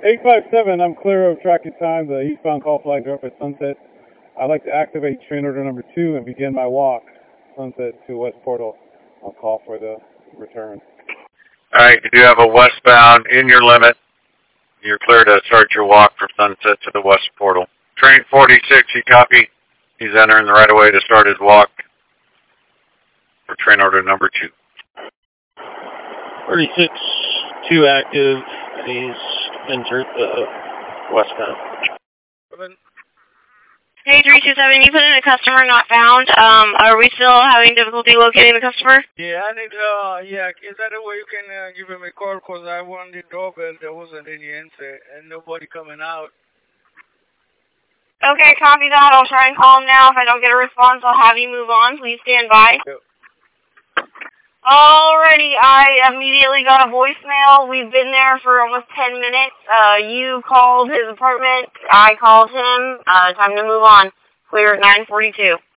857, I'm clear of tracking time. The eastbound call flag up at Sunset. I'd like to activate train order number 2 and begin my walk, Sunset to West Portal. I'll call for the return. All right, you do have a westbound in your limit. You're clear to start your walk from Sunset to the West Portal. Train 46, you copy? He's entering the right-of-way to start his walk for train order number 2. 36, 2 active. He's entered the westbound. Hey, 327, you put in a customer not found. Are we still having difficulty locating the customer? Yeah, I need, is that a way you can give him a call? Because I won the doorbell, there wasn't any answer, and nobody coming out. Okay, copy that. I'll try and call him now. If I don't get a response, I'll have you move on. Please stand by. Yep. Alrighty, I immediately got a voicemail. We've been there for almost 10 minutes. You called his apartment. I called him. Time to move on. Clear at 9:42.